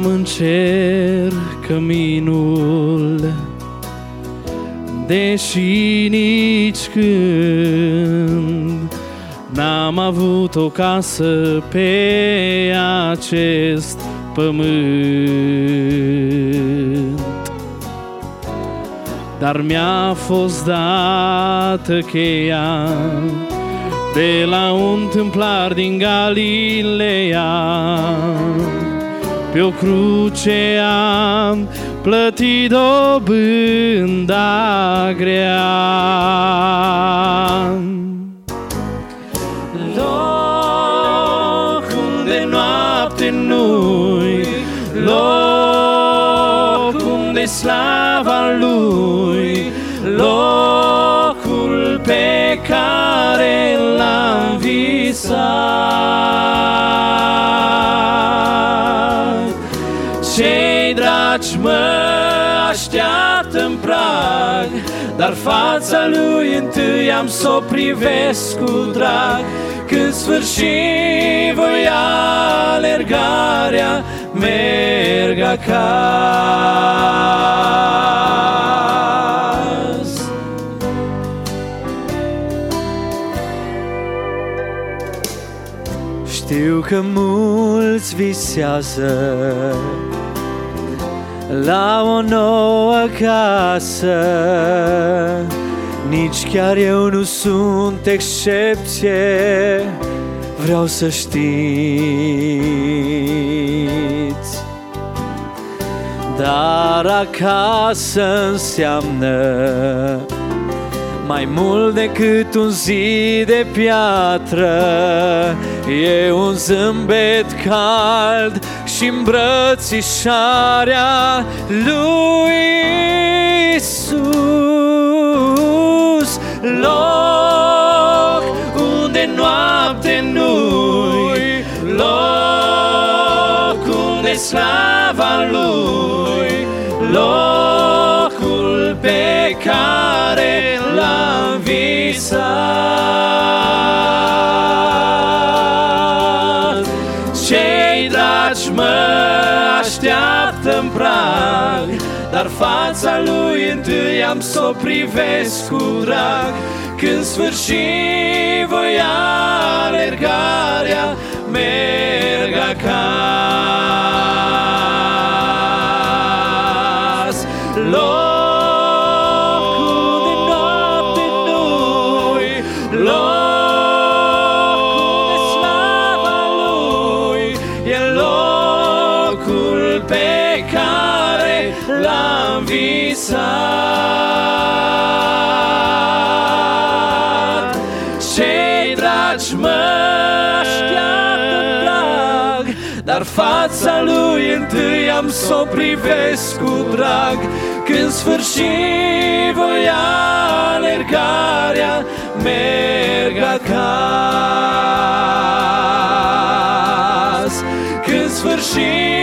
N-am în cer căminul, deși nici când n-am avut o casă pe acest pământ, dar mi-a fost dată cheia de la un tâmplar din Galileea. Pe o cruce am plătit dobânda grea. Loc unde noapte nu-i, loc unde slava Lui, locul pe care l-am visat. Cei dragi mă așteaptă-n prag, dar fața Lui întâi am s-o privesc cu drag. Când sfârși voi alergarea, merg acasă. Știu că mulți visează la o nouă casă, nici chiar eu nu sunt excepție, vreau să știți. Dar acasă înseamnă mai mult decât un zid de piatră. E un zâmbet cald și îmbrățișarea lui Iisus. Loc unde noapte nu-i, loc unde slava Lui, locul pe care l-am visat. Cei dragi mă așteaptă-n prag, dar fața Lui întâi am s-o privesc cu drag. Când sfârși voi alergarea, merg acasă. Locul de noapte nu-i, locul de slava Lui, e locul pe care l-am visat. Cei dragi mă așteaptă-n prag, dar fața Lui întâi am s-o privesc cu drag. Când sfârși voi alergarea, merg acasă. Când sfârși